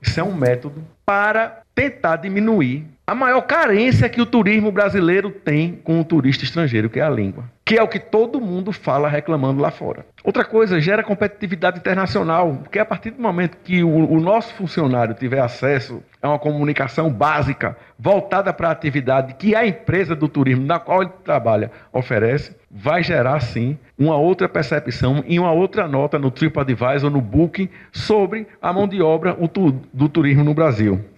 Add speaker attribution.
Speaker 1: Isso é um método para tentar diminuir a maior carência que o turismo brasileiro tem com o turista estrangeiro, que é a língua, que é o que todo mundo fala reclamando lá fora. Outra coisa, gera competitividade internacional, porque a partir do momento que o nosso funcionário tiver acesso a uma comunicação básica, voltada para a atividade que a empresa do turismo na qual ele trabalha oferece, vai gerar sim uma outra percepção e uma outra nota no TripAdvisor, no Booking, sobre a mão de obra do turismo no Brasil.